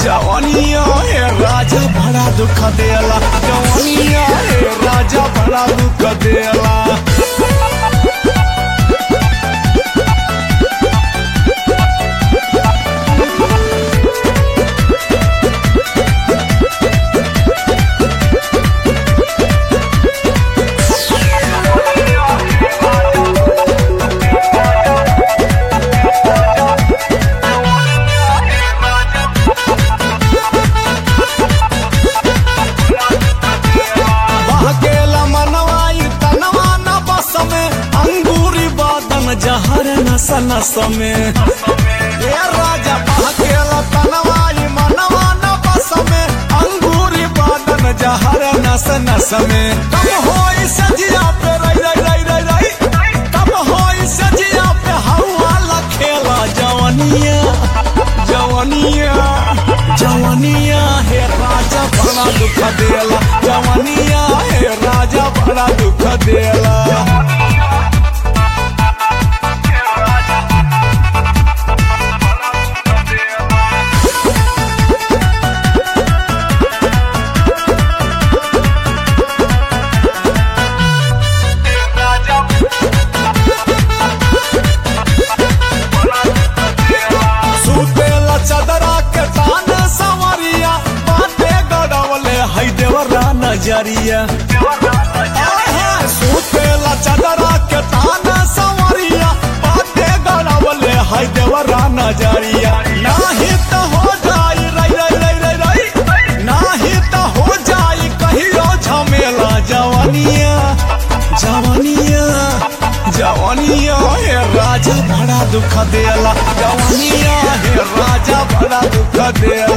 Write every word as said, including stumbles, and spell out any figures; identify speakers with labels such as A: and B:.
A: जवानिया है राजा बड़ा दुख देला, जवानिया है राजा बड़ा दुख देला। जहर नस नस में ये राजा बहकेला तनवाई मनवा न बस में, अंगूरी बादन जहर नस नस में। कब होई सजिया पे रई रई रई रई रई, कब होई सजिया पे हवा लखेला। जवानिया जवानिया जवानिया है राजा बड़ा दुख देला, जवानिया है राजा बड़ा दुख देला। नजरिया सुतेला चदरा के ताना सवरिया, बाते गड़ावले है देवरा नजरिया। नाही तो हो जाई रई रई रई रई रई, नाही तो हो जाई कहियो झमेला। जवानिया जवानिया जवानिया है राजा बड़ा दुख देला, जवानिया है राजा बड़ा दुख देला।